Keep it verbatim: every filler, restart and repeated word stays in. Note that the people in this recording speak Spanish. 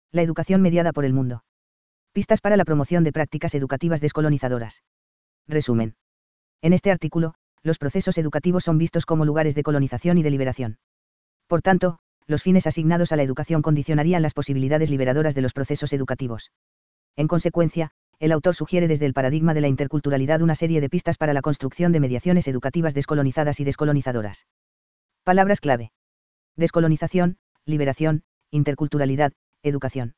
La educación mediada por el mundo. Pistas para la promoción de prácticas educativas descolonizadoras. Resumen. En este artículo, los procesos educativos son vistos como lugares de colonización y de liberación. Por tanto, los fines asignados a la educación condicionarían las posibilidades liberadoras de los procesos educativos. En consecuencia, el autor sugiere desde el paradigma de la interculturalidad una serie de pistas para la construcción de mediaciones educativas descolonizadas y descolonizadoras. Palabras clave. Descolonización, liberación, interculturalidad, educación.